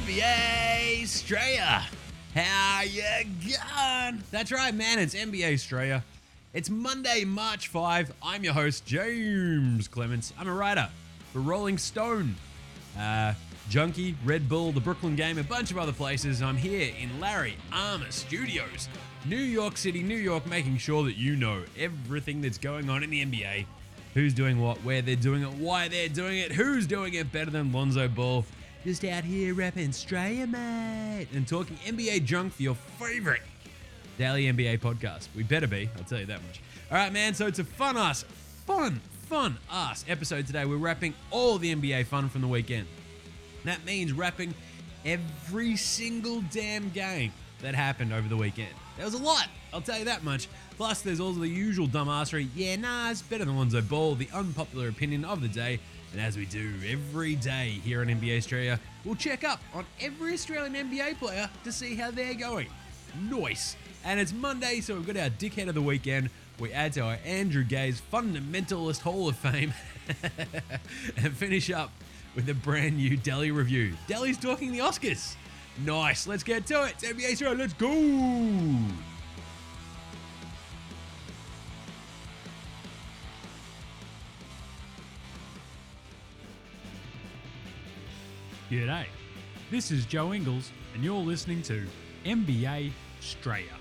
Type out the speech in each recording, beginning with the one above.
NBA Australia. How you going? That's right, man. It's NBA Australia. It's Monday, March 5. I'm your host, James Clements. I'm a writer for Rolling Stone, Junkie, Red Bull, The Brooklyn Game, a bunch of other places. I'm here in Larry Armour Studios, New York City, New York, making sure that you know everything that's going on in the NBA. Who's doing what, where they're doing it, why they're doing it, who's doing it better than Lonzo Ball. Just out here rapping Australia, mate, and talking NBA junk for your favorite daily NBA podcast. We better be, I'll tell you that much. All right, man, so it's a fun ass episode today. We're wrapping all the NBA fun from the weekend. That means wrapping every single damn game that happened over the weekend. There was a lot, I'll tell you that much. Plus, there's also the usual dumbassery, it's better than Lonzo Ball, the unpopular opinion of the day. And as we do every day here on NBA Australia, we'll check up on every Australian NBA player to see how they're going. Nice. And it's Monday, so we've got our dickhead of the weekend. We add to our Andrew Gaze Fundamentalist Hall of Fame and finish up with a brand new Delhi review. Delhi's talking the Oscars. Nice. Let's get to it. It's NBA Australia. Let's go. G'day, this is Joe Ingles and you're listening to NBA Australia.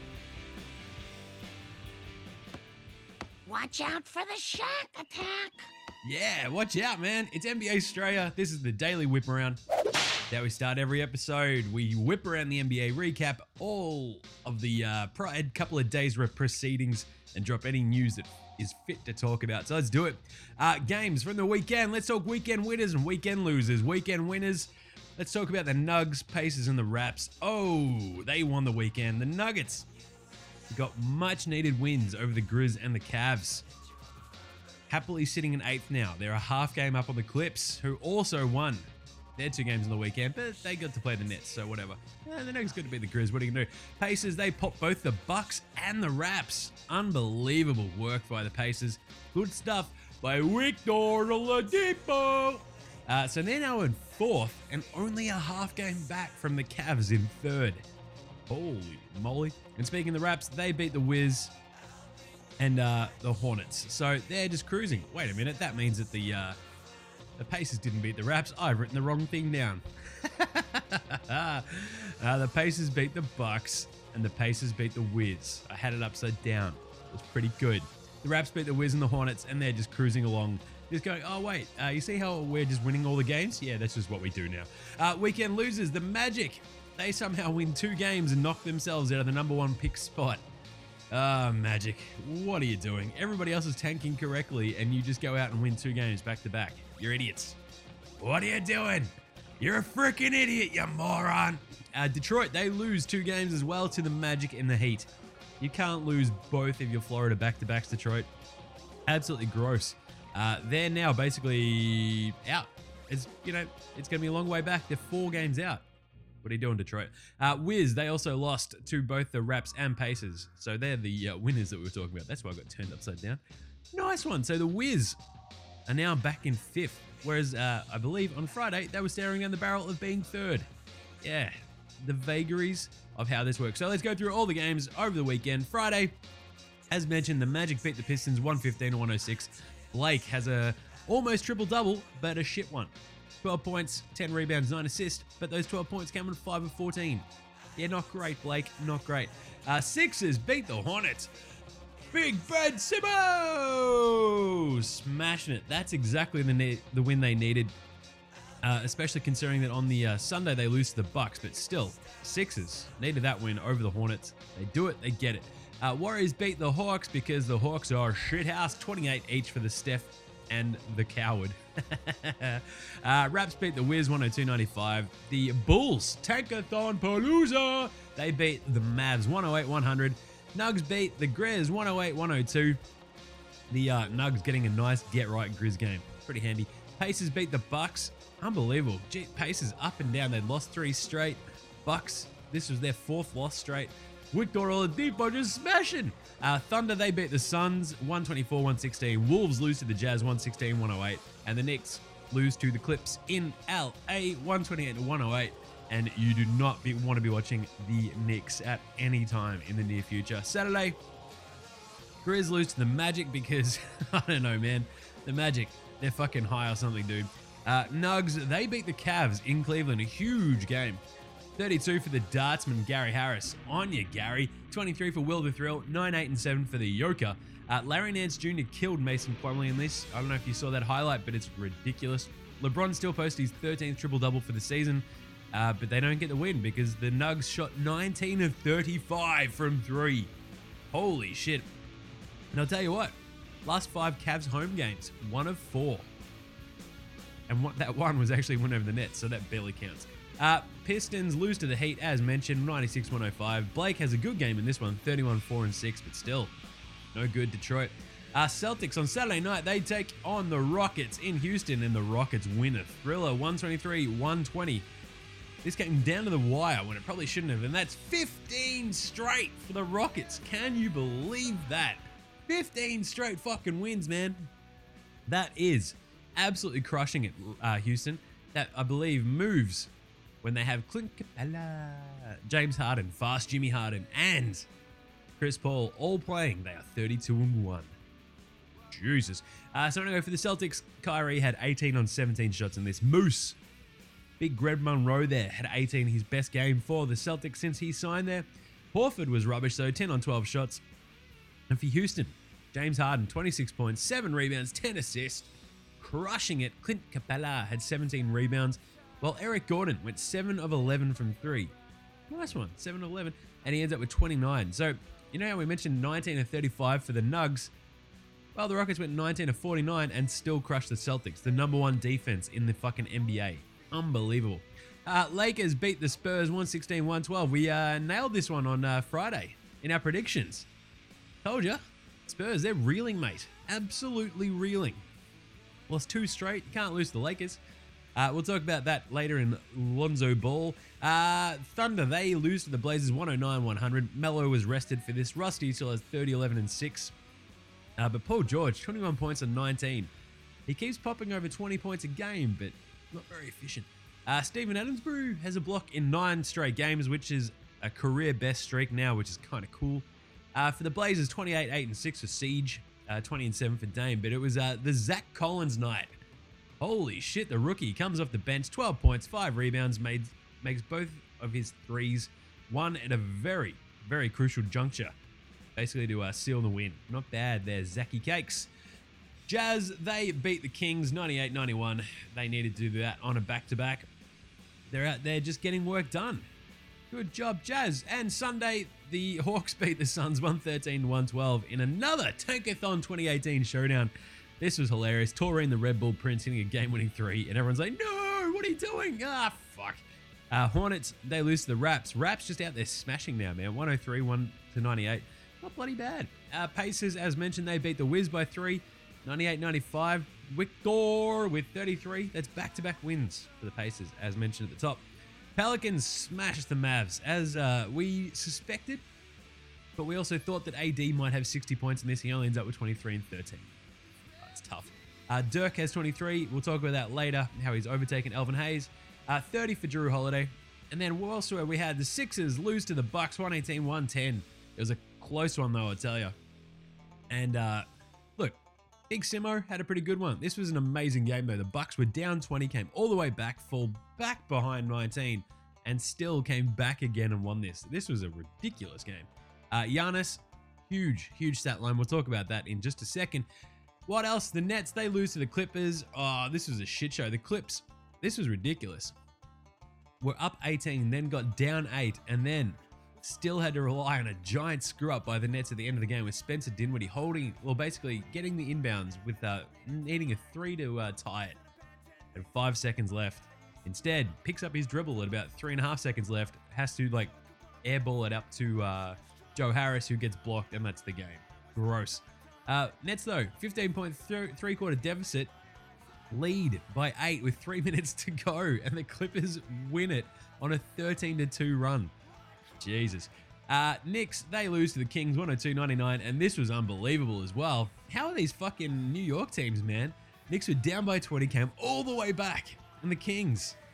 Watch out for the Shaq attack. Yeah, watch out, man. It's NBA Australia. This is the daily whip around that we start every episode. We whip around the NBA, recap all of the prior couple of days' proceedings and drop any news that is fit to talk about. So let's do it. Games from the weekend. Let's talk weekend winners and weekend losers. Weekend winners. Let's talk about the Nugs, Pacers, and the Raps. Oh, they won the weekend. The Nuggets got much needed wins over the Grizz and the Cavs. Happily sitting in 8th now. They're a half game up on the Clips, who also won their 2 games on the weekend, but they got to play the Nets, so whatever. The Nuggets got to beat the Grizz. What are you going to do? Pacers, they popped both the Bucks and the Raps. Unbelievable work by the Pacers. Good stuff by Victor Oladipo. So they're now in 4th and only a half game back from the Cavs in 3rd. Holy moly. And speaking of the Raps, they beat the Wiz and the Hornets. So they're just cruising. Wait a minute, that means that the Pacers didn't beat the Raps. I've written the wrong thing down. The Pacers beat the Bucks and the Pacers beat the Wiz. I had it upside down. It was pretty good. The Raps beat the Wiz and the Hornets, and they're just cruising along. Just going, oh wait, you see how we're just winning all the games? Yeah, that's just what we do now. Weekend losers, the Magic. They somehow win 2 games and knock themselves out of the number 1 pick spot. Magic, what are you doing? Everybody else is tanking correctly, and you just go out and win 2 games back to back. You're idiots. What are you doing? You're a freaking idiot, you moron. Detroit, they lose 2 games as well to the Magic and the Heat. You can't lose both of your Florida back-to-backs, Detroit. Absolutely gross. They're now basically out. It's going to be a long way back. They're 4 games out. What are you doing, Detroit? Wiz, they also lost to both the Raps and Pacers. So they're the winners that we were talking about. That's why I got turned upside down. Nice one. So the Wiz are now back in 5th. Whereas I believe on Friday, they were staring down the barrel of being 3rd. Yeah, the vagaries of how this works. So let's go through all the games over the weekend. Friday, as mentioned, the Magic beat the Pistons 115-106. Blake has a almost triple-double, but a shit one. 12 points, 10 rebounds, 9 assists, but those 12 points came in 5 of 14. Yeah, not great, Blake, not great. Sixers beat the Hornets. Big Ben Simmons smashing it. That's exactly the win they needed, especially considering that on the Sunday they lose to the Bucks, but still, Sixers needed that win over the Hornets. They do it, they get it. Warriors beat the Hawks because the Hawks are a shithouse, 28 each for the Steph and the Coward. Raps beat the Wiz 102-95. The Bulls, Tankathon Palooza, they beat the Mavs 108-100. Nugs beat the Grizz 108-102. The Nugs getting a nice get-right Grizz game. Pretty handy. Pacers beat the Bucks. Unbelievable. Gee, Pacers up and down. They lost 3 straight. Bucks, this was their 4th loss straight. Victor Oladipo just smashing. Thunder, they beat the Suns 124-116. Wolves lose to the Jazz 116-108. And the Knicks lose to the Clips in LA 128-108. and you do not want to be watching the Knicks at any time in the near future. Saturday, Grizz lose to the Magic because, I don't know, man. The Magic, they're fucking high or something, dude. Nugs, they beat the Cavs in Cleveland. A huge game. 32 for the Dartsman, Gary Harris. On you, Gary. 23 for Will the Thrill. 9, 8, and 7 for the Yoker. Larry Nance Jr. killed Mason Plumlee in this. I don't know if you saw that highlight, but it's ridiculous. LeBron still posted his 13th triple-double for the season, but they don't get the win because the Nugs shot 19 of 35 from 3. Holy shit. And I'll tell you what, last 5 Cavs home games, 1 of 4. And that one was actually win over the Nets, so that barely counts. Pistons lose to the Heat, as mentioned, 96-105. Blake has a good game in this one, 31-4-6, but still, no good, Detroit. Celtics on Saturday night, they take on the Rockets in Houston, and the Rockets win a thriller, 123-120. This came down to the wire when it probably shouldn't have, and that's 15 straight for the Rockets. Can you believe that? 15 straight fucking wins, man. That is absolutely crushing it, Houston. That, I believe, moves when they have Clint Capella, James Harden, Fast Jimmy Harden, and Chris Paul all playing. They are 32-1. Jesus. So I'm going to go for the Celtics. Kyrie had 18 on 17 shots in this. Moose. Big Greg Monroe there had 18, his best game for the Celtics since he signed there. Horford was rubbish, though, 10 on 12 shots. And for Houston, James Harden, 26 points, 7 rebounds, 10 assists. Crushing it. Clint Capella had 17 rebounds, while Eric Gordon went 7 of 11 from 3. Nice one, 7 of 11. And he ends up with 29. So, you know how we mentioned 19 of 35 for the Nugs? Well, the Rockets went 19 of 49 and still crushed the Celtics, the number 1 defense in the fucking NBA. Unbelievable. Lakers beat the Spurs 116-112. We nailed this one on Friday in our predictions. Told ya. Spurs, they're reeling, mate. Absolutely reeling. Lost 2 straight. You can't lose to the Lakers. We'll talk about that later in Lonzo Ball. Thunder, they lose to the Blazers 109-100. Melo was rested for this. Rusty still has 30, 11, and 6. But Paul George, 21 points and 19. He keeps popping over 20 points a game, but not very efficient. Steven Adams-Brew has a block in 9 straight games, which is a career best streak now, which is kind of cool. For the Blazers, 28, 8, and 6 for Siege. 20 and 7 for Dame, but it was the Zach Collins night. Holy shit, the rookie comes off the bench, 12 points, 5 rebounds, makes both of his threes, one at a very, very crucial juncture, basically to seal the win. Not bad there, Zachy Cakes. Jazz, they beat the Kings 98-91. They needed to do that on a back-to-back. They're out there just getting work done. Good job, Jazz. And Sunday, the Hawks beat the Suns 113-112 in another Tankathon 2018 showdown. This was hilarious. Taurine, the Red Bull Prince, hitting a game-winning 3, and everyone's like, no, what are you doing? Fuck. Hornets, they lose to the Raps. Raps just out there smashing now, man. 103-198. Not bloody bad. Pacers, as mentioned, they beat the Wiz by 3. 98-95. Victor with 33. That's back-to-back wins for the Pacers, as mentioned at the top. Pelicans smashed the Mavs, as we suspected, but we also thought that AD might have 60 points in this. He only ends up with 23 and 13. That's tough. Dirk has 23. We'll talk about that later, how he's overtaken Elvin Hayes. 30 for Drew Holiday. And then also we had the Sixers lose to the Bucks 118-110. It was a close one, though, I'll tell you. And look, Big Simo had a pretty good one. This was an amazing game, though. The Bucks were down 20, came all the way back, fall back behind 19, and still came back again and won this. This was a ridiculous game. Giannis, huge stat line. We'll talk about that in just a second. What else? The Nets, they lose to the Clippers. Oh, this was a shit show. The Clips, this was ridiculous. We're up 18, then got down 8, and then still had to rely on a giant screw up by the Nets at the end of the game with Spencer Dinwiddie basically getting the inbounds with needing a 3 to tie it and 5 seconds left. Instead, picks up his dribble at about 3.5 seconds left, has to airball it up to Joe Harris, who gets blocked, and that's the game. Gross. Nets though, 15-point three-quarter deficit, lead by 8 with 3 minutes to go, and the Clippers win it on a 13-2 run. Jesus. Knicks, they lose to the Kings 102-99, and this was unbelievable as well. How are these fucking New York teams, man? Knicks were down by 20, came all the way back, and the Kings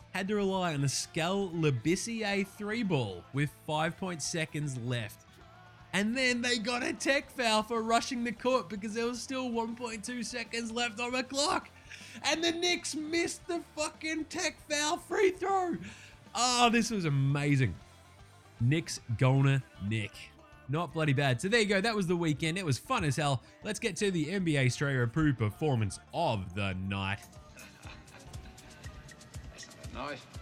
had to rely on a Scal Labissiere 3 ball with 5 seconds left. And then they got a tech foul for rushing the court because there was still 1.2 seconds left on the clock. And the Knicks missed the fucking tech foul free throw. Oh, this was amazing. Knicks gonna Nick. Not bloody bad. So there you go. That was the weekend. It was fun as hell. Let's get to the NBA Straight Approved performance of the night. That's not a knife.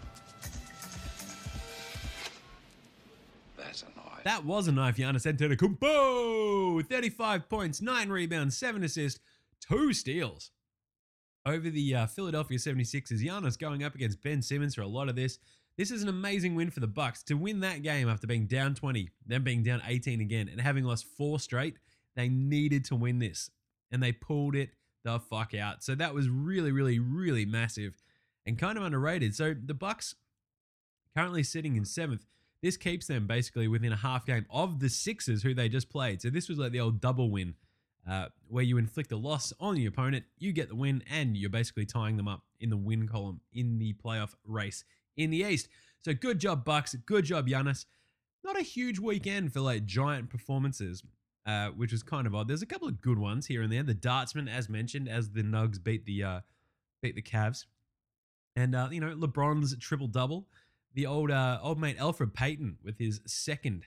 That's a knife. That was a knife, Giannis Antetokounmpo. 35 points, 9 rebounds, 7 assists, 2 steals. Over the Philadelphia 76ers, Giannis going up against Ben Simmons for a lot of this. This is an amazing win for the Bucks. To win that game after being down 20, then being down 18 again, and having lost 4 straight, they needed to win this. And they pulled it the fuck out. So that was really, really, really massive and kind of underrated. So the Bucks currently sitting in 7th. This keeps them basically within a half game of the Sixers who they just played. So this was like the old double win where you inflict a loss on your opponent, you get the win, and you're basically tying them up in the win column in the playoff race in the East. So good job, Bucks. Good job, Giannis. Not a huge weekend for like giant performances, which is kind of odd. There's a couple of good ones here and there. The Dartsman, as mentioned, as the Nugs beat the Cavs. And, LeBron's triple-double. The old mate Elfrid Payton with his second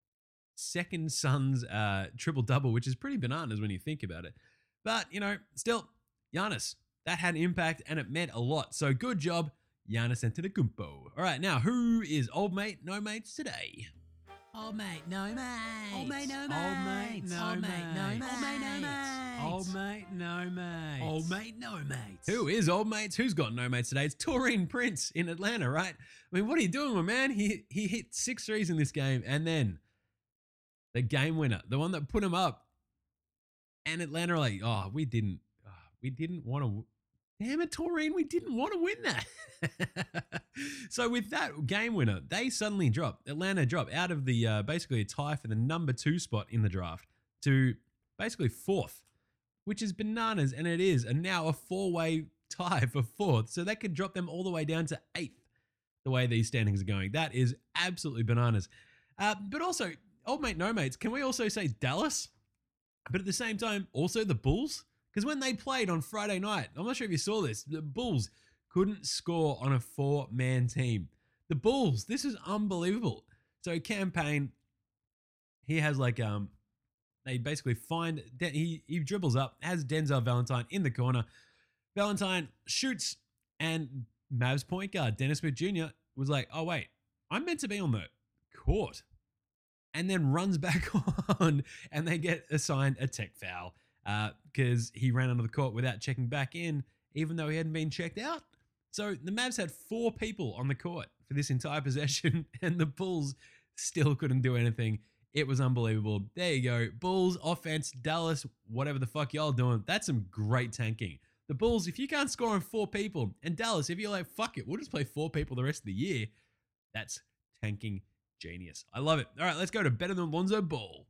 son's triple-double, which is pretty bananas when you think about it. But, still, Giannis, that had impact and it meant a lot. So good job, Giannis Antetokounmpo. All right, now, who is old mate, no mates today? Old mate, no mates. Old mate, no mates. Old mate, no mates. Old mate, no mates. Old mate, no mates. Who is old mates? Who's got no mates today? It's Taurean Prince in Atlanta, right? I mean, what are you doing, my man? He hit 6 threes in this game, and then the game winner, the one that put him up, and Atlanta are like, we didn't want to. Damn it, Taurean, we didn't want to win that. So with that game winner, they suddenly drop. Atlanta drop out of the basically a tie for the number 2 spot in the draft to basically 4th, which is bananas, and it is now a 4-way tie for 4th. So that could drop them all the way down to 8th, the way these standings are going. That is absolutely bananas. But also, old mate, no mates, can we also say Dallas? But at the same time, also the Bulls? Because when they played on Friday night, I'm not sure if you saw this, the Bulls couldn't score on a 4-man team. The Bulls, this is unbelievable. So Campaign, he has like, they basically find, he dribbles up, has Denzel Valentine in the corner. Valentine shoots, and Mavs point guard, Dennis Smith Jr. was like, oh wait, I'm meant to be on the court. And then runs back on, and they get assigned a tech foul. Because he ran onto the court without checking back in, even though he hadn't been checked out. So the Mavs had 4 people on the court for this entire possession, and the Bulls still couldn't do anything. It was unbelievable. There you go. Bulls, offense, Dallas, whatever the fuck y'all doing. That's some great tanking. The Bulls, if you can't score on 4 people, and Dallas, if you're like, fuck it, we'll just play 4 people the rest of the year, that's tanking genius. I love it. All right, let's go to Better Than Lonzo Ball.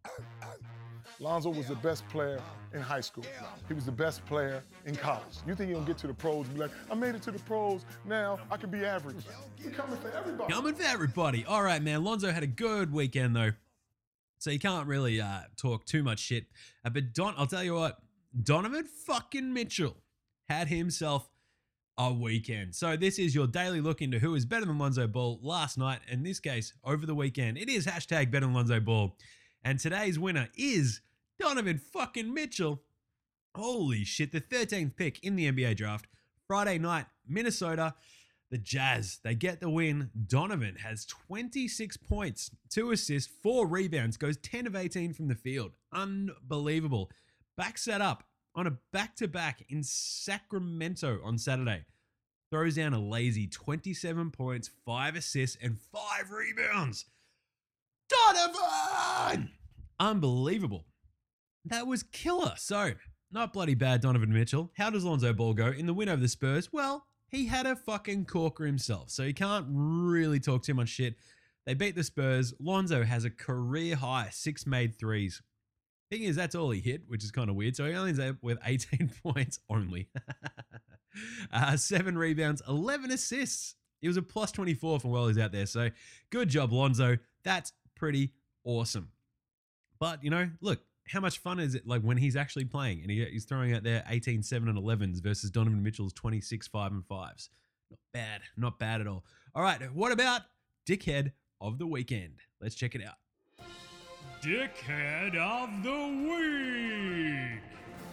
Lonzo was the best player in high school. He was the best player in college. You think he'll get to the pros and be like, I made it to the pros, now I can be average. We're coming for everybody. Coming for everybody. All right, man. Lonzo had a good weekend, though. So you can't really talk too much shit. But I'll tell you what, Donovan fucking Mitchell had himself a weekend. So this is your daily look into who is better than Lonzo Ball last night. In this case, over the weekend. It is hashtag better than Lonzo Ball. And today's winner is Donovan fucking Mitchell. Holy shit, the 13th pick in the NBA draft. Friday night, Minnesota, the Jazz, they get the win. Donovan has 26 points, 2 assists, 4 rebounds, goes 10 of 18 from the field. Unbelievable. Backs that up on a back-to-back in Sacramento on Saturday. Throws down a lazy 27 points, 5 assists, and 5 rebounds. Donovan! Unbelievable. That was killer. So, not bloody bad, Donovan Mitchell. How does Lonzo Ball go in the win over the Spurs? Well, he had a fucking corker himself, so you can't really talk too much shit. They beat the Spurs. Lonzo has a career high 6 made threes. Thing is, that's all he hit, which is kind of weird. So he only ends up with 18 points only. 7 rebounds, 11 assists. He was a plus 24 from while he's out there. So good job, Lonzo. That's pretty awesome. But, you know, look, how much fun is it like when he's actually playing and he's throwing out there 18, 7, and 11s versus Donovan Mitchell's 26, 5, and 5s? Not bad. Not bad at all. All right, what about Dickhead of the Weekend? Let's check it out. Dickhead of the Week.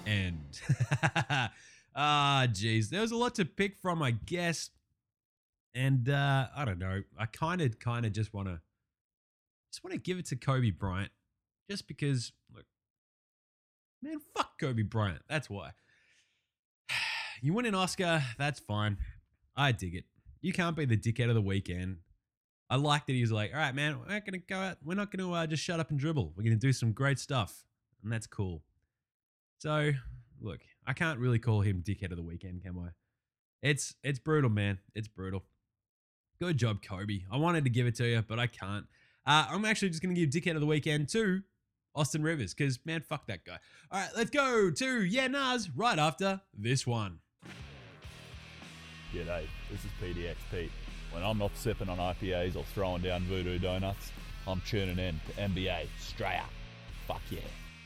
And, geez, there was a lot to pick from, I guess. And I don't know. I kind of just want to give it to Kobe Bryant, just because, look, man, fuck Kobe Bryant. That's why. You win an Oscar, that's fine. I dig it. You can't be the dickhead of the weekend. I like that he's like, all right, man, we're not going to go out. We're not going to just shut up and dribble. We're going to do some great stuff. And that's cool. So, look, I can't really call him dickhead of the weekend, can I? It's brutal, man. It's brutal. Good job, Kobe. I wanted to give it to you, but I can't. I'm actually just going to give dickhead of the weekend to Austin Rivers because, man, fuck that guy. All right, let's go to Yeah Nas right after this one. G'day, this is PDX Pete. When I'm not sipping on IPAs or throwing down voodoo donuts, I'm tuning in to NBA straight up. Fuck yeah.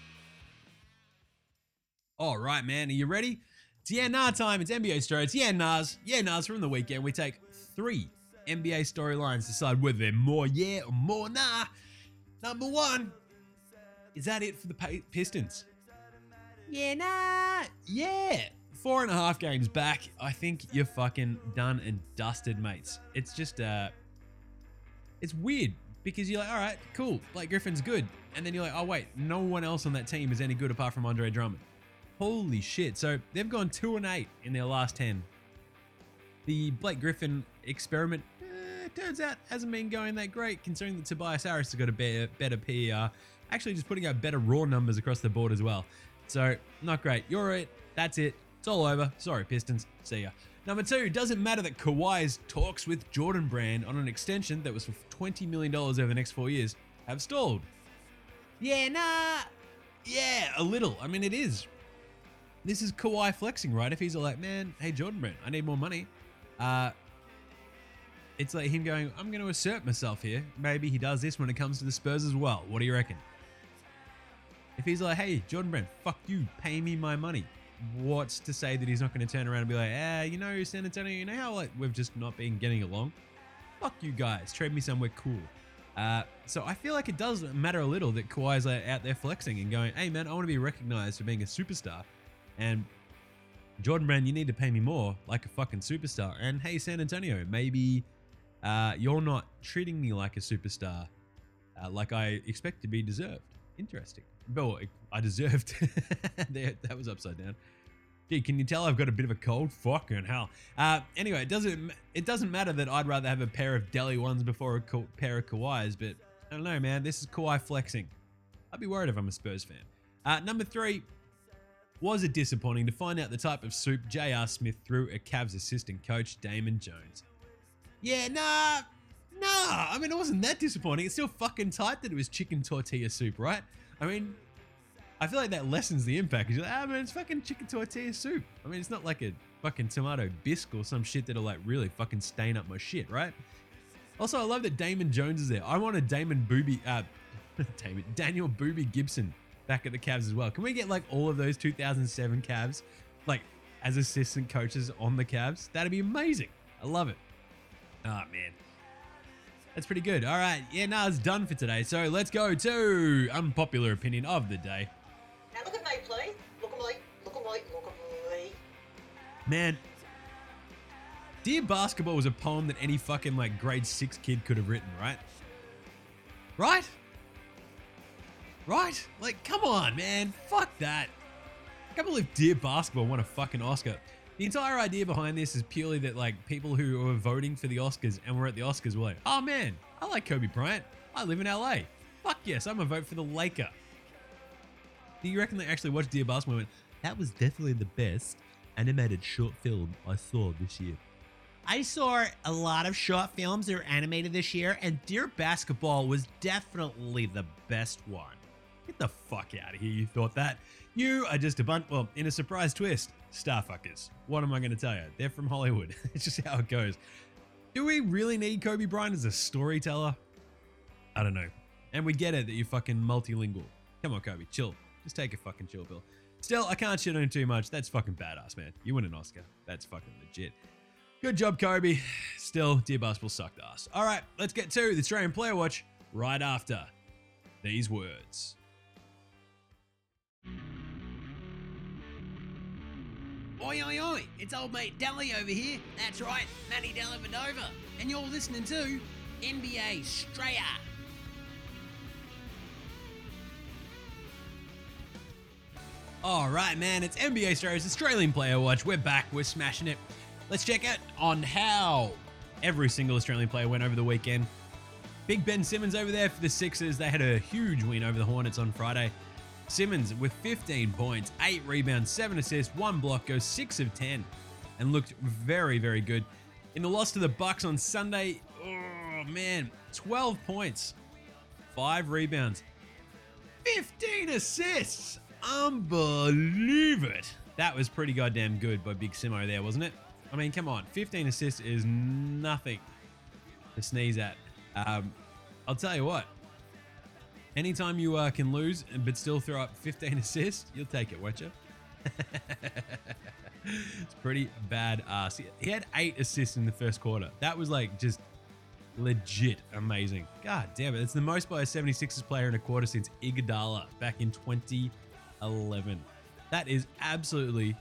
All right, man, are you ready? It's Yeah Nas time. It's NBA Story. It's Yeah Nas. Yeah Nas from the weekend. We take 3 NBA storylines, decide whether they're more yeah or more nah. Number 1, is that it for the Pistons? Yeah, nah. Yeah. 4.5 games back. I think you're fucking done and dusted, mates. It's just, it's weird because you're like, all right, cool. Blake Griffin's good. And then you're like, oh, wait, no one else on that team is any good apart from Andre Drummond. Holy shit. So they've gone 2-8 in their last 10. The Blake Griffin experiment, turns out, hasn't been going that great considering that Tobias Harris has got a better PER. Actually just putting out better raw numbers across the board as well. So not great. You're it. That's it. It's all over. Sorry, Pistons. See ya. Number 2, doesn't matter that Kawhi's talks with Jordan Brand on an extension that was for $20 million over the next 4 years have stalled. Yeah, nah. Yeah, a little. I mean, it is. This is Kawhi flexing, right? If he's like, man, hey, Jordan Brand, I need more money. It's like him going, I'm going to assert myself here. Maybe he does this when it comes to the Spurs as well. What do you reckon? If he's like, hey, Jordan Brand, fuck you, pay me my money. What's to say that he's not going to turn around and be like, you know, San Antonio, you know how like we've just not been getting along? Fuck you guys, trade me somewhere cool. So I feel like it does matter a little that Kawhi's like out there flexing and going, hey man, I want to be recognized for being a superstar. And Jordan Brand, you need to pay me more like a fucking superstar. And hey, San Antonio, maybe you're not treating me like a superstar like I expect to be deserved. Interesting. But I deserved. That was upside down. Gee, can you tell I've got a bit of a cold? Fucking hell. Anyway, it doesn't matter that I'd rather have a pair of Deli ones before a pair of Kawhis, but I don't know, man. This is Kawhi flexing. I'd be worried if I'm a Spurs fan. Number 3, was it disappointing to find out the type of soup J.R. Smith threw at Cavs assistant coach Damon Jones? Yeah, nah. I mean, it wasn't that disappointing. It's still fucking tight that it was chicken tortilla soup, right? I mean, I feel like that lessens the impact. You're like, man, it's fucking chicken tortilla soup. I mean, it's not like a fucking tomato bisque or some shit that'll like really fucking stain up my shit, right? Also, I love that Damon Jones is there. I wanted Daniel Boobie Gibson back at the Cavs as well. Can we get like all of those 2007 Cavs like as assistant coaches on the Cavs? That'd be amazing. I love it. Oh, man. That's pretty good. All right. Yeah, it's done for today. So let's go to unpopular opinion of the day. Now look at me, please. Look at me. Look at me. Look at me. Man, Dear Basketball was a poem that any fucking like grade 6 kid could have written, right? Right? Like, come on, man. Fuck that. I can't believe Dear Basketball won a fucking Oscar. The entire idea behind this is purely that like people who were voting for the Oscars and were at the Oscars were like, oh man, I like Kobe Bryant. I live in LA. Fuck yes, I'm gonna vote for the Laker. Do you reckon they actually watched Dear Basketball and went, that was definitely the best animated short film I saw this year? I saw a lot of short films that were animated this year, and Dear Basketball was definitely the best one. Get the fuck out of here, you thought that? You are just a bunch, well, in a surprise twist, starfuckers. What am I going to tell you? They're from Hollywood. It's just how it goes. Do we really need Kobe Bryant as a storyteller? I don't know. And we get it that you're fucking multilingual. Come on, Kobe, chill. Just take a fucking chill pill. Still, I can't shit on him too much. That's fucking badass, man. You win an Oscar. That's fucking legit. Good job, Kobe. Still, Dear Basketball sucked ass. All right, let's get to the Australian Player Watch right after these words. Oi, oi, oi, it's old mate Dally over here. That's right, Manny Dellavedova. And you're listening to NBA Straya. All right, man, it's NBA Straya's Australian Player Watch. We're back, we're smashing it. Let's check out on how every single Australian player went over the weekend. Big Ben Simmons over there for the Sixers. They had a huge win over the Hornets on Friday. Simmons with 15 points, 8 rebounds, 7 assists, 1 block, goes 6 of 10 and looked very, very good. In the loss to the Bucks on Sunday, oh man, 12 points, 5 rebounds, 15 assists. Unbelieve it. That was pretty goddamn good by Big Simo there, wasn't it? I mean, come on, 15 assists is nothing to sneeze at. I'll tell you what. Anytime you can lose but still throw up 15 assists, you'll take it, won't you? It's pretty badass. He had 8 assists in the first quarter. That was like just legit amazing. God damn it. It's the most by a 76ers player in a quarter since Iguodala back in 2011. That is absolutely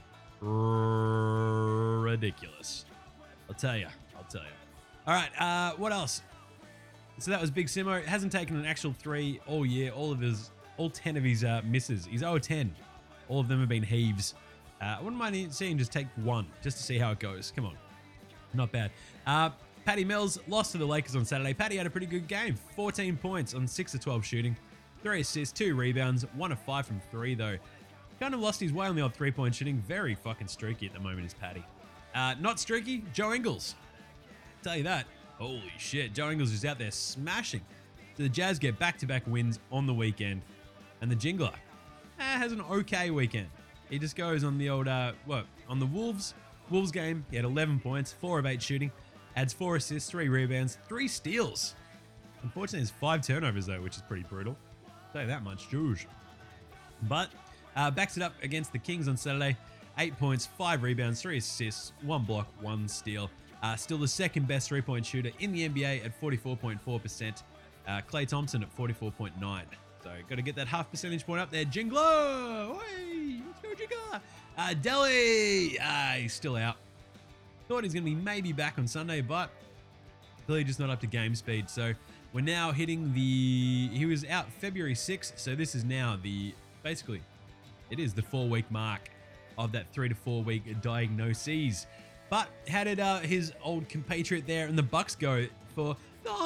ridiculous. I'll tell you. All right, what else? So that was Big Simo. Hasn't taken an actual 3 all year. All 10 of his misses. He's 0-10. All of them have been heaves. I wouldn't mind seeing him just take 1 just to see how it goes. Come on. Not bad. Patty Mills lost to the Lakers on Saturday. Patty had a pretty good game. 14 points on 6 of 12 shooting. 3 assists, 2 rebounds, 1 of 5 from 3 though. Kind of lost his way on the odd 3-point shooting. Very fucking streaky at the moment is Patty. Not streaky, Joe Ingles. Tell you that. Holy shit, Joe Ingles is out there smashing. So the Jazz get back-to-back wins on the weekend. And the Jingler has an okay weekend. He just goes on the old, on the Wolves game, he had 11 points, 4 of 8 shooting, adds 4 assists, 3 rebounds, 3 steals. Unfortunately, there's 5 turnovers though, which is pretty brutal. I'll tell you that much, Juge. But backs it up against the Kings on Saturday. 8 points, 5 rebounds, 3 assists, 1 block, 1 steal. Still the second best 3-point shooter in the NBA at 44.4%. Klay Thompson at 44.9%. So got to get that half percentage point up there. Jingler! Hey, let's go Jingler! Delhi! He's still out. Thought he's going to be maybe back on Sunday, but clearly just not up to game speed. So we're now hitting he was out February 6th. So this is now basically, it is the 4-week mark of that 3 to 4 week diagnoses. But how did his old compatriot there in the Bucks go for Thon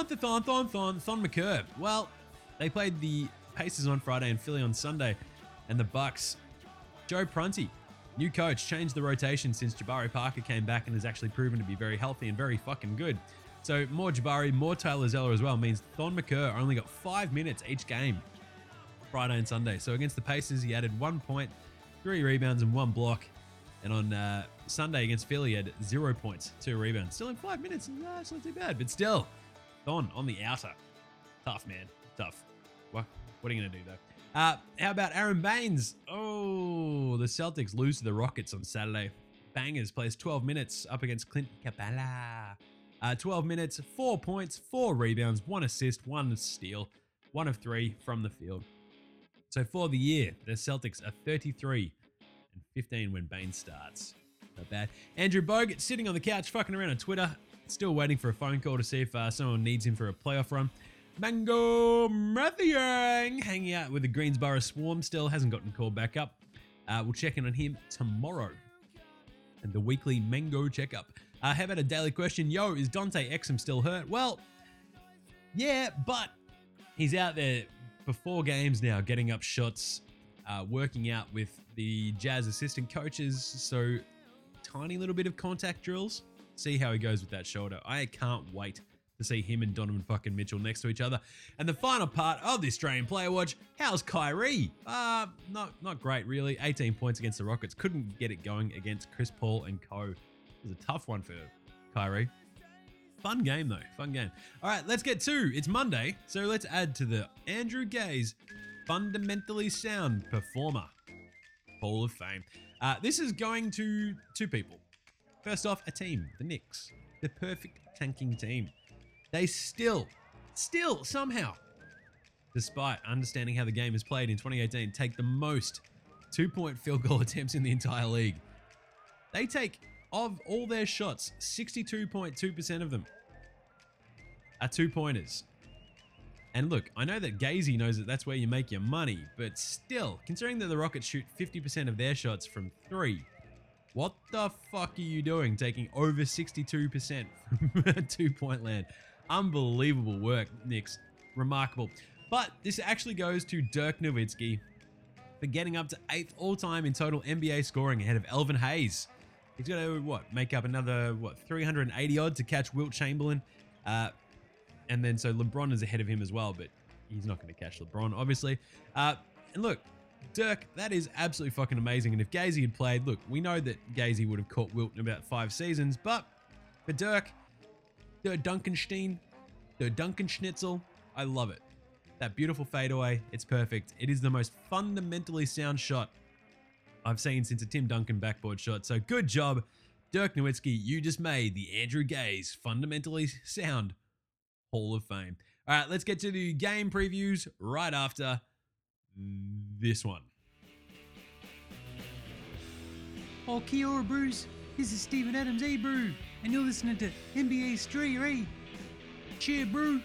McCurb? Well, they played the Pacers on Friday and Philly on Sunday, and the Bucks, Joe Prunty, new coach, changed the rotation since Jabari Parker came back and has actually proven to be very healthy and very fucking good. So more Jabari, more Tyler Zeller as well means Thon McCurb only got 5 minutes each game, Friday and Sunday. So against the Pacers, he added 1 point, 3 rebounds, and 1 block. And on Sunday against Philly, he had 0 points, 2 rebounds. Still in 5 minutes. It's not too bad. But still, Thon on the outer. Tough, man. Tough. What are you going to do, though? How about Aaron Baines? Oh, the Celtics lose to the Rockets on Saturday. Bangers plays 12 minutes up against Clint Capella. 12 minutes, 4 points, 4 rebounds, 1 assist, 1 steal, 1 of 3 from the field. So for the year, the Celtics are 33-15 when Baines starts. Not bad. Andrew Bogut sitting on the couch fucking around on Twitter. Still waiting for a phone call to see if someone needs him for a playoff run. Mango Mathiang hanging out with the Greensboro Swarm still. Hasn't gotten called back up. We'll check in on him tomorrow. And the weekly Mango checkup. How about a daily question? Yo, is Dante Exum still hurt? Well, yeah, but he's out there for 4 games now, getting up shots, working out with the Jazz assistant coaches. So tiny little bit of contact drills. See how he goes with that shoulder. I can't wait to see him and Donovan fucking Mitchell next to each other. And the final part of the Australian Player Watch, how's Kyrie? Not great really. 18 points against the Rockets. Couldn't get it going against Chris Paul and co. It was a tough one for Kyrie. Fun game though, fun game. All right, let's get to, it's Monday, so let's add to the Andrew Gaze Fundamentally Sound Performer Hall of Fame. This is going to two people. First off, a team, the Knicks, the perfect tanking team. They still somehow, despite understanding how the game is played in 2018, take the most 2-point field goal attempts in the entire league. They take, of all their shots, 62.2% of them are 2-pointers. And look, I know that Gazy knows that that's where you make your money, but still, considering that the Rockets shoot 50% of their shots from 3, what the fuck are you doing taking over 62% from 2-point land? Unbelievable work, Knicks. Remarkable. But this actually goes to Dirk Nowitzki for getting up to 8th all-time in total NBA scoring ahead of Elvin Hayes. He's got to, make up another, 380 odd to catch Wilt Chamberlain. And then so LeBron is ahead of him as well, but he's not going to catch LeBron, obviously. And look, Dirk, that is absolutely fucking amazing. And if Gazy had played, look, we know that Gazy would have caught Wilt in about 5 seasons, but for Dirk, Der Dunkenstein, Der Dunkenschnitzel, I love it. That beautiful fadeaway, it's perfect. It is the most fundamentally sound shot I've seen since a Tim Duncan backboard shot. So good job, Dirk Nowitzki. You just made the Andrew Gaze Fundamentally Sound Hall of Fame. All right, let's get to the game previews right after this one. Oh, kia ora, Bruce. This is Stephen Adams, brew, and you're listening to NBA Straight. Cheer, brew.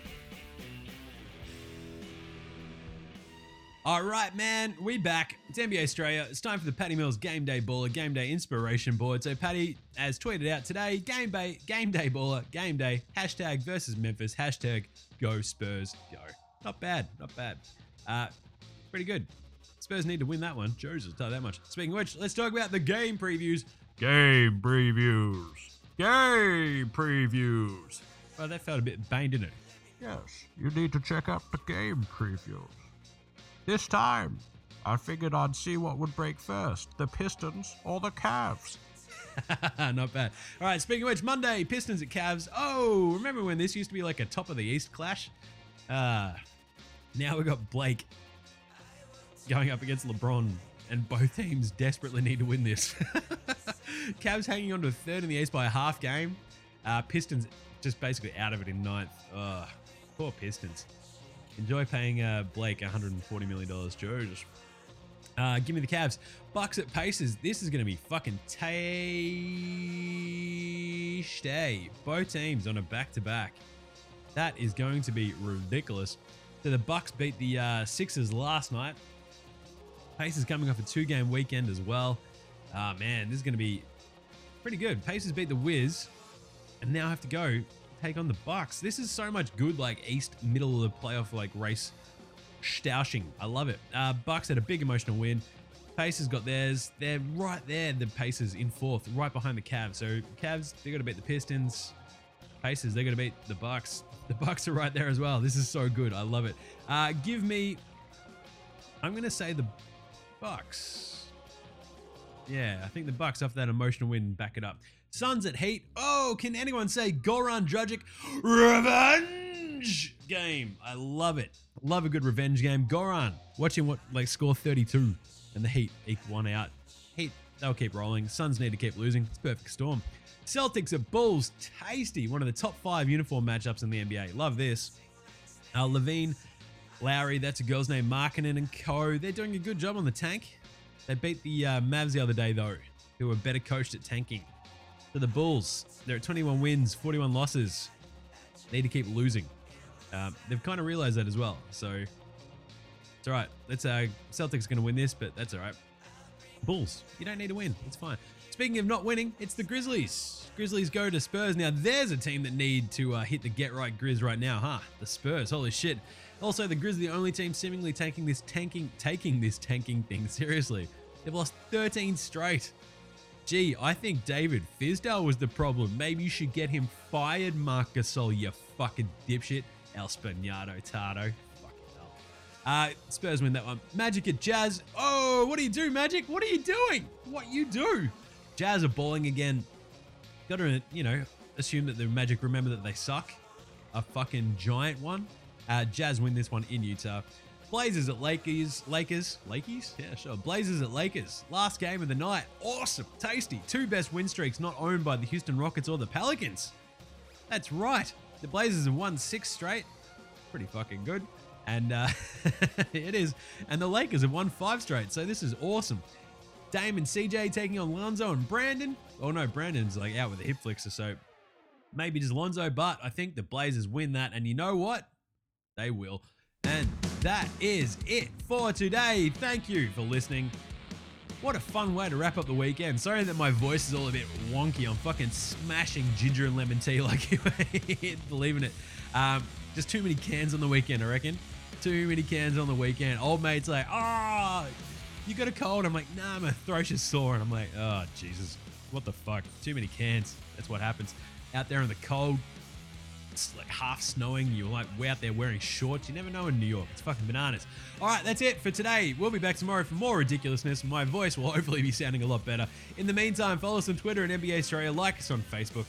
All right, man, we back. It's NBA Australia. It's time for the Patty Mills Game Day Baller, Game Day Inspiration Board. So Patty has tweeted out today, Game Day Baller, Game Day, hashtag versus Memphis, hashtag go Spurs, go. Not bad, not bad. Pretty good. Spurs need to win that one. Joe's will tell you that much. Speaking of which, let's talk about the game previews. Game previews. Game previews. Well, that felt a bit bang, didn't it? Yes, you need to check out the game previews. This time, I figured I'd see what would break first, the Pistons or the Cavs. Not bad. All right, speaking of which, Monday, Pistons at Cavs. Oh, remember when this used to be like a top of the East clash? Now we got Blake going up against LeBron, and both teams desperately need to win this. Cavs hanging on to 3rd in the East by a half game. Pistons just basically out of it in 9th. Ugh, poor Pistons. Enjoy paying Blake $140 million, Joe. Just give me the Cavs. Bucks at Pacers. This is going to be fucking tasty. Both teams on a back-to-back. That is going to be ridiculous. So the Bucks beat the Sixers last night. Pacers coming off a 2-game weekend as well. Man, this is going to be pretty good. Pacers beat the Wiz and now have to go take on the Bucks. This is so much good, like East middle of the playoff like race stoushing. I love it. Bucks had a big emotional win. Pacers got theirs. They're right there. The Pacers in 4th, right behind the Cavs. So Cavs, they got to beat the Pistons. Pacers, they got to beat the Bucks. The Bucks are right there as well. This is so good. I love it. Give me. I'm gonna say the Bucks. Yeah, I think the Bucks off that emotional win back it up. Suns at Heat. Oh, can anyone say Goran Dragic revenge game? I love it. Love a good revenge game. Goran, watch him score 32 and the Heat eke one out. Heat, they'll keep rolling. Suns need to keep losing. It's perfect storm. Celtics at Bulls. Tasty. One of the top 5 uniform matchups in the NBA. Love this. Levine, Lowry, that's a girl's name, Markkanen and co. They're doing a good job on the tank. They beat the Mavs the other day, though, who are better coached at tanking. So the Bulls, they're at 21 wins, 41 losses. Need to keep losing. They've kind of realized that as well. So it's all right. Celtics are going to win this, but that's all right. Bulls, you don't need to win. It's fine. Speaking of not winning, it's the Grizzlies. Grizzlies go to Spurs. Now, there's a team that need to hit the get-right Grizz right now, huh? The Spurs. Holy shit. Also, the Grizzlies, the only team seemingly taking this tanking thing seriously. They've lost 13 straight. Gee, I think David Fizdale was the problem. Maybe you should get him fired, Marc Gasol, you fucking dipshit. El Spagnato Tardo. Fucking hell. Spurs win that one. Magic at Jazz. Oh, what do you do, Magic? What are you doing? What you do? Jazz are balling again. Got to, assume that the Magic remember that they suck. A fucking giant one. Jazz win this one in Utah. Blazers at Lakers. Yeah, sure. Blazers at Lakers. Last game of the night. Awesome. Tasty. 2 best win streaks not owned by the Houston Rockets or the Pelicans. That's right. The Blazers have won 6 straight. Pretty fucking good. And it is. And the Lakers have won 5 straight. So this is awesome. Dame and CJ taking on Lonzo and Brandon. Oh no, Brandon's like out with a hip flexor. So maybe just Lonzo. But I think the Blazers win that. And you know what? They will. And that is it for today. Thank you for listening. What a fun way to wrap up the weekend. Sorry that my voice is all a bit wonky. I'm fucking smashing ginger and lemon tea like you ain't believing it. Just too many cans on the weekend, I reckon. Too many cans on the weekend. Old mate's like, oh, you got a cold? I'm like, nah, my throat's just sore. And I'm like, oh, Jesus, what the fuck? Too many cans. That's what happens. Out there in the cold. It's like half snowing. You're like out there wearing shorts. You never know in New York. It's fucking bananas. All right, that's it for today. We'll be back tomorrow for more ridiculousness. My voice will hopefully be sounding a lot better. In the meantime, follow us on Twitter at NBA Australia. Like us on Facebook.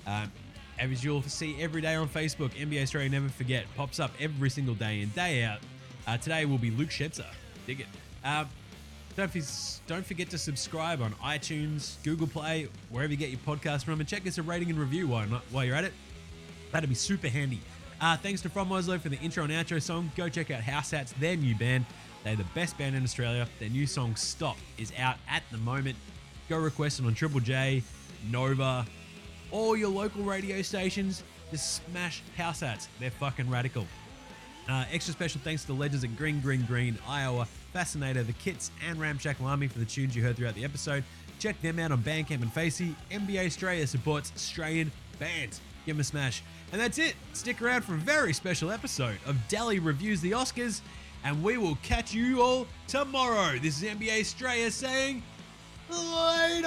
As you'll see every day on Facebook, NBA Australia, never forget, pops up every single day in, day out. Today will be Luke Schetzer. Dig it. Don't forget to subscribe on iTunes, Google Play, wherever you get your podcast from, and check us a rating and review while you're at it. That'd be super handy. Thanks to From Oslo for the intro and outro song. Go check out House Hats, their new band. They're the best band in Australia. Their new song, Stop, is out at the moment. Go request it on Triple J, Nova, all your local radio stations. Just smash House Hats. They're fucking radical. Extra special thanks to the legends at Green, Iowa, Fascinator, The Kits, and Ramshackle Army for the tunes you heard throughout the episode. Check them out on Bandcamp and Facey. NBA Australia supports Australian bands. Give them a smash. And that's it. Stick around for a very special episode of Delhi Reviews the Oscars, and we will catch you all tomorrow. This is NBA Australia saying, later,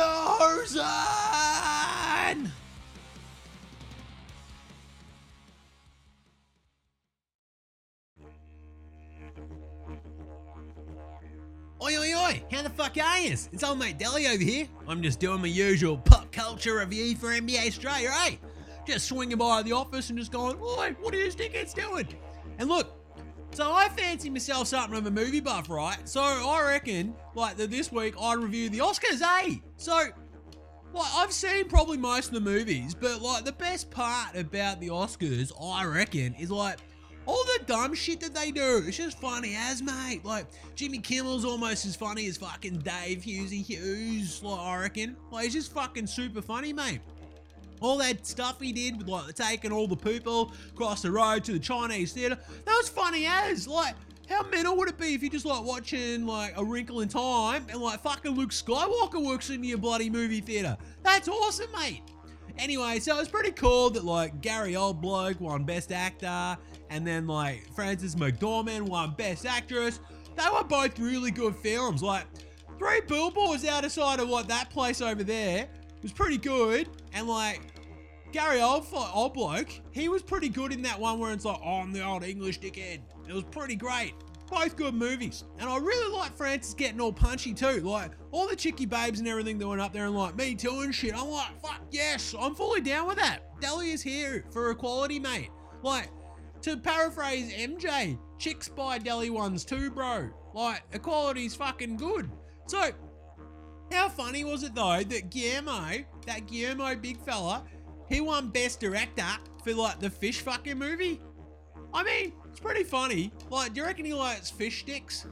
Hosen! Oi, oi, oi, how the fuck are yous? It's old mate Delly over here. I'm just doing my usual pop culture review for NBA Australia, eh? Just swinging by the office and just going, oi, what are you dickheads doing? And look, so I fancy myself something of a movie buff, right? So I reckon, like, that this week I'd review the Oscars, eh? So, like, I've seen probably most of the movies, but, like, the best part about the Oscars, I reckon, is, like, all the dumb shit that they do. It's just funny as, mate. Like, Jimmy Kimmel's almost as funny as fucking Dave Hughes, like, I reckon. Like, he's just fucking super funny, mate. All that stuff he did with, like, taking all the people across the road to the Chinese theatre, that was funny as. Like, how mental would it be if you're just, like, watching, like, A Wrinkle in Time and, like, fucking Luke Skywalker works in your bloody movie theatre? That's awesome, mate. Anyway, so it's pretty cool that, like, Gary Oldbloke won Best Actor, and then, like, Frances McDormand won Best Actress. They were both really good films. Like, Three Billboards outside of, like, that place over there was pretty good. And, like, Gary Oldbloke, he was pretty good in that one where it's like, oh, I'm the old English dickhead. It was pretty great. Both good movies. And I really like Frances getting all punchy too. Like, all the chicky babes and everything that went up there and like, me too and shit. I'm like, fuck yes, I'm fully down with that. Delhi is here for equality, mate. Like, to paraphrase MJ, chicks buy Delhi ones too, bro. Like, equality's fucking good. So, how funny was it though that Guillermo big fella, he won Best Director for like the fish fucking movie? I mean, it's pretty funny. Like, do you reckon he likes fish sticks?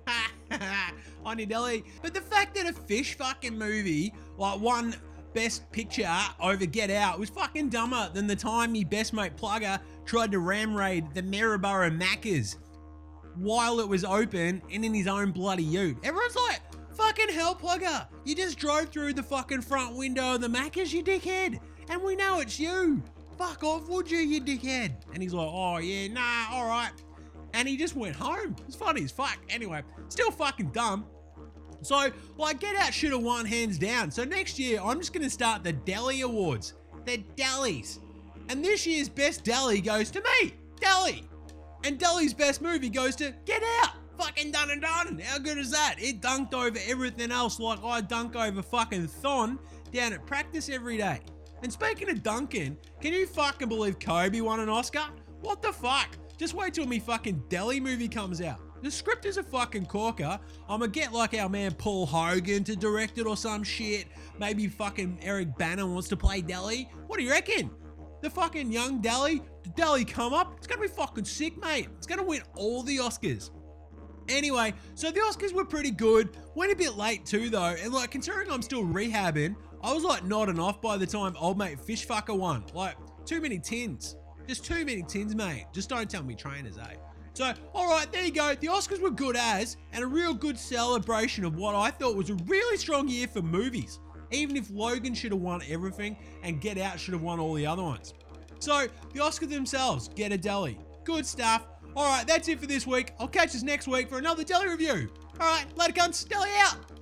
On your Delhi. But the fact that a fish fucking movie like won Best Picture over Get Out was fucking dumber than the time me best mate Plugger tried to ram raid the Maryborough Macca's while it was open and in his own bloody ute. Everyone's like, fucking hell, Plugger, you just drove through the fucking front window of the Macca's, you dickhead. And we know it's you. Fuck off, would you dickhead? And he's like, oh yeah, nah, all right. And he just went home. It's funny as fuck. Anyway, still fucking dumb. So, like, Get Out should have won hands down. So next year, I'm just going to start the Delhi Awards. They're Delhies. And this year's best Delhi goes to me, Delhi. And Delhi's best movie goes to Get Out. Fucking done and done. How good is that? It dunked over everything else like I dunk over fucking Thon down at practice every day. And speaking of Duncan, can you fucking believe Kobe won an Oscar? What the fuck? Just wait till me fucking Deli movie comes out. The script is a fucking corker. I'ma get like our man Paul Hogan to direct it or some shit. Maybe fucking Eric Bana wants to play Deli. What do you reckon? The fucking young Deli, the Deli come up. It's gonna be fucking sick, mate. It's gonna win all the Oscars. Anyway, so the Oscars were pretty good. Went a bit late too though, and like considering I'm still rehabbing, I was like nodding off by the time old mate Fishfucker won. Like, too many tins. Just too many tins, mate. Just don't tell me trainers, eh? So, alright, there you go. The Oscars were good as, and a real good celebration of what I thought was a really strong year for movies. Even if Logan should have won everything, and Get Out should have won all the other ones. So, the Oscars themselves, get a Deli. Good stuff. Alright, that's it for this week. I'll catch us next week for another Deli review. Alright, later cunts. Deli out!